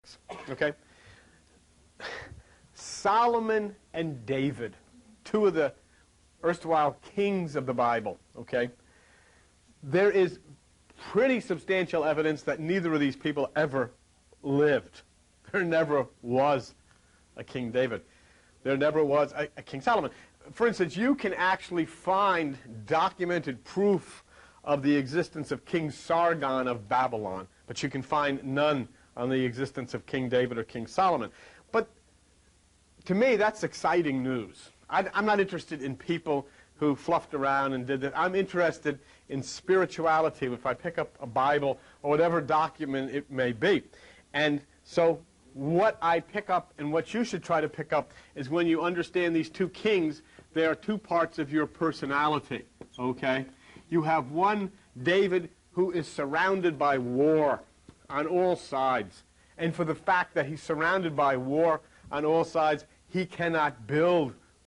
things, okay? Solomon and David, two of the erstwhile kings of the Bible, okay? There is pretty substantial evidence that neither of these people ever lived. There never was a King David. There never was a King Solomon. For instance, you can actually find documented proof of the existence of King Sargon of Babylon, but you can find none on the existence of King David or King Solomon. But to me, that's exciting news. I'm not interested in people who fluffed around and did that. I'm interested in spirituality if I pick up a Bible or whatever document it may be. And so what I pick up and what you should try to pick up is when you understand these two kings, they are two parts of your personality, okay? You have one, David, who is surrounded by war on all sides. And for the fact that he's surrounded by war on all sides, he cannot build.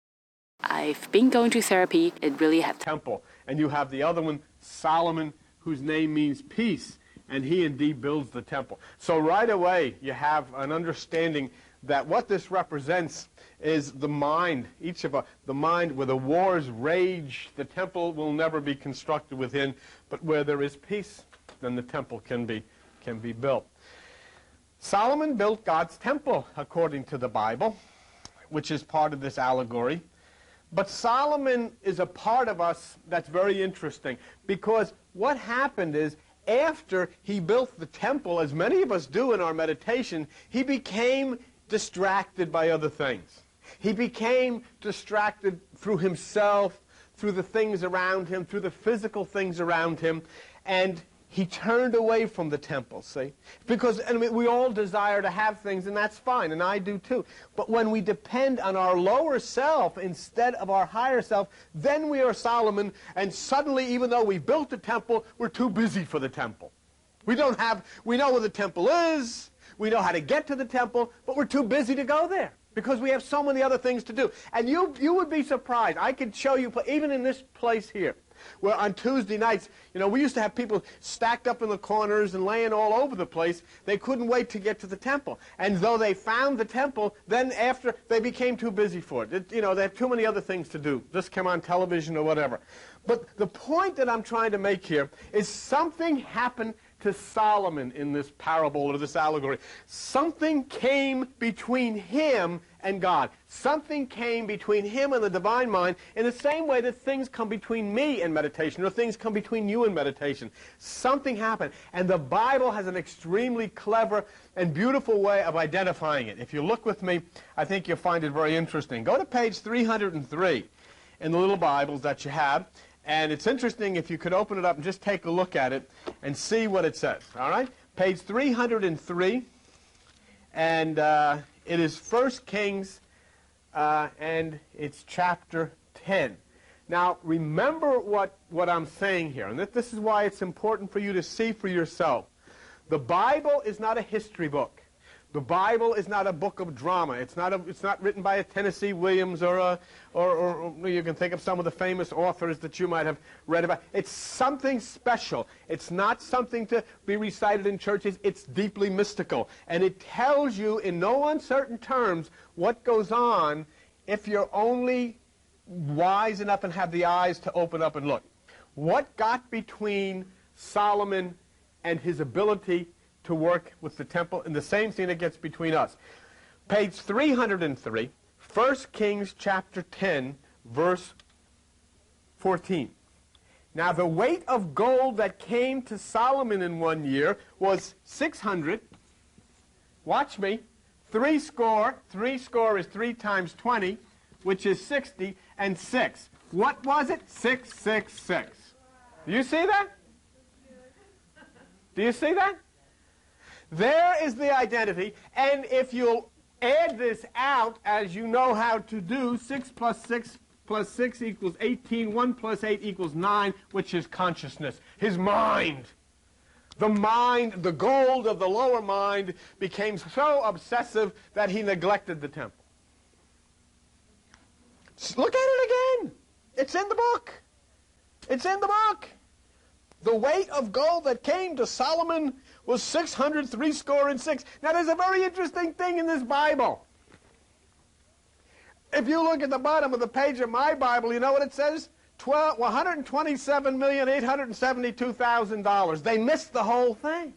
I've been going to therapy. It really had temple. And you have the other one, Solomon, whose name means peace, and he indeed builds the temple. So right away you have an understanding that what this represents is the mind, the mind where the wars rage. The temple will never be constructed within, but where there is peace, then the temple can be built. Solomon built God's temple according to the Bible, which is part of this allegory. But Solomon is a part of us that's very interesting, because what happened is after he built the temple, as many of us do in our meditation, he became distracted by other things. He became distracted through himself, through the things around him, through the physical things around him, and he turned away from the temple, see? Because we all desire to have things, and that's fine, and I do too. But when we depend on our lower self instead of our higher self, then we are Solomon, and suddenly, even though we built the temple, we're too busy for the temple. We know where the temple is, we know how to get to the temple, but we're too busy to go there, because we have so many other things to do. And you would be surprised. I could show you, even in this place here, where on Tuesday nights, we used to have people stacked up in the corners and laying all over the place. They couldn't wait to get to the temple. And though they found the temple, then after, they became too busy for it. They had too many other things to do. Just come on television or whatever. But the point that I'm trying to make here is something happened to Solomon in this parable or this allegory. Something came between him and God. Something came between him and the divine mind in the same way that things come between me and meditation, or things come between you and meditation. Something happened. And the Bible has an extremely clever and beautiful way of identifying it. If you look with me, I think you'll find it very interesting. Go to page 303 in the little Bibles that you have. And it's interesting if you could open it up and just take a look at it and see what it says. All right? Page 303. And it is 1 Kings, and it's chapter 10. Now, remember what I'm saying here. And this is why it's important for you to see for yourself. The Bible is not a history book. The Bible is not a book of drama. It's not written by a Tennessee Williams or you can think of some of the famous authors that you might have read about. It's something special. It's not something to be recited in churches. It's deeply mystical. And it tells you in no uncertain terms what goes on if you're only wise enough and have the eyes to open up and look. What got between Solomon and his ability to work with the temple, and the same thing that gets between us. Page 303, 1 Kings chapter 10, verse 14. Now the weight of gold that came to Solomon in 1 year was 600. Watch me. 3 score is 3 times 20, which is 60, and 6. What was it? 666. Do you see that? Do you see that? There is the identity, and if you'll add this out, as you know how to do, 6 plus 6 plus 6 equals 18, 1 plus 8 equals 9, which is consciousness, his mind. The mind, the gold of the lower mind, became so obsessive that he neglected the temple. Look at it again. It's in the book. It's in the book. The weight of gold that came to Solomon was 666. Now, there's a very interesting thing in this Bible. If you look at the bottom of the page of my Bible, you know what it says? $127,872,000. They missed the whole thing.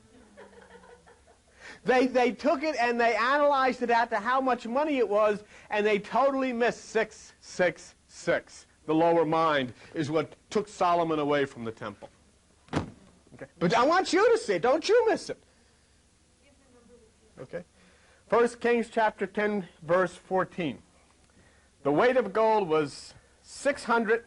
They took it and they analyzed it out to how much money it was, and they totally missed 666. The lower mind is what took Solomon away from the temple. Okay. But I want you to see it. Don't you miss it. Okay. 1 Kings chapter 10, verse 14. The weight of gold was 600.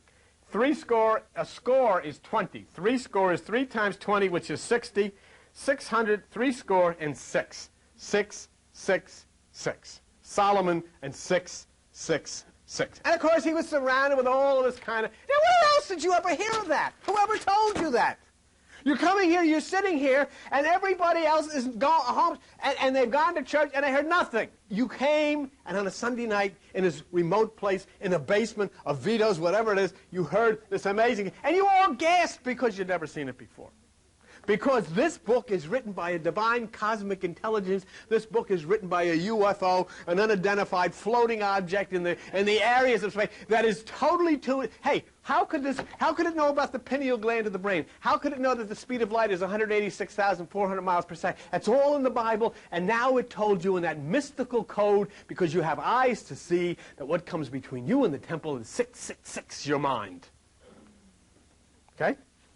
A score is 20. 3 score is 3 times 20, which is 60. 600, 3 score, and 6. 6, 6, 6. Solomon and 6, 6, 6. And of course he was surrounded with all of this kind of... Now where else did you ever hear of that? Whoever told you that? You're coming here, you're sitting here, and everybody else is gone home, and they've gone to church, and they heard nothing. You came, and on a Sunday night, in this remote place, in the basement of Vito's, whatever it is, you heard this amazing, and you all gasped because you'd never seen it before. Because this book is written by a divine cosmic intelligence. This book is written by a UFO, an unidentified floating object in the areas of space that is totally to it. Hey, how could it know about the pineal gland of the brain? How could it know that the speed of light is 186,400 miles per second? That's all in the Bible, and now it told you in that mystical code, because you have eyes to see, that what comes between you and the temple is 666, your mind. Okay?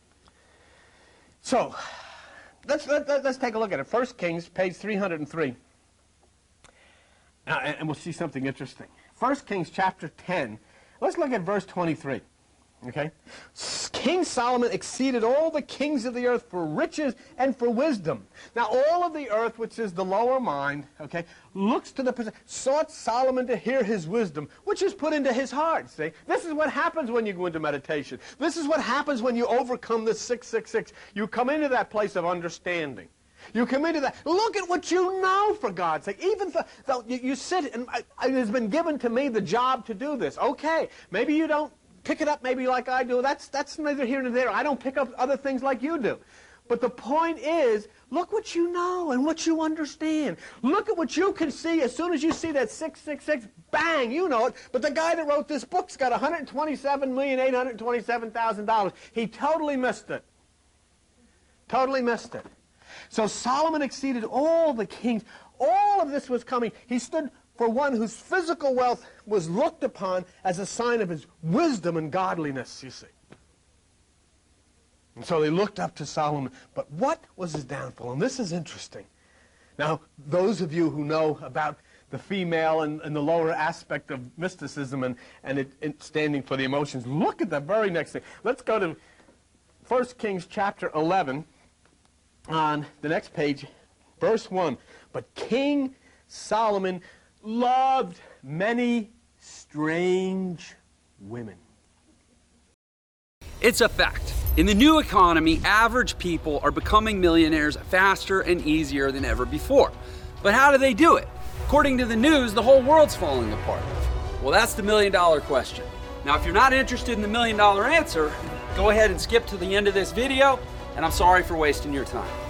So, let's take a look at it. 1 Kings, page 303. And we'll see something interesting. 1 Kings chapter 10. Let's look at verse 23. Okay? King Solomon exceeded all the kings of the earth for riches and for wisdom. Now, all of the earth, which is the lower mind, okay, looks to the sought Solomon to hear his wisdom, which is put into his heart. See? This is what happens when you go into meditation. This is what happens when you overcome the 666. You come into that place of understanding. You come into that. Look at what you know, for God's sake. Even though you sit, and it has been given to me the job to do this. Okay, maybe you don't pick it up maybe like I do. That's neither here nor there. I don't pick up other things like you do. But the point is, look what you know and what you understand. Look at what you can see as soon as you see that 666, bang, you know it. But the guy that wrote this book's got $127,827,000. He totally missed it. Totally missed it. So Solomon exceeded all the kings. All of this was coming. He stood for one whose physical wealth was looked upon as a sign of his wisdom and godliness, you see. And so they looked up to Solomon. But what was his downfall? And this is interesting. Now, those of you who know about the female and the lower aspect of mysticism and it standing for the emotions, look at the very next thing. Let's go to 1 Kings chapter 11 on the next page, verse 1. But King Solomon loved many strange women. It's a fact. In the new economy, average people are becoming millionaires faster and easier than ever before. But how do they do it? According to the news, the whole world's falling apart. Well, that's the $1 million question. Now, if you're not interested in the $1 million answer, go ahead and skip to the end of this video, and I'm sorry for wasting your time.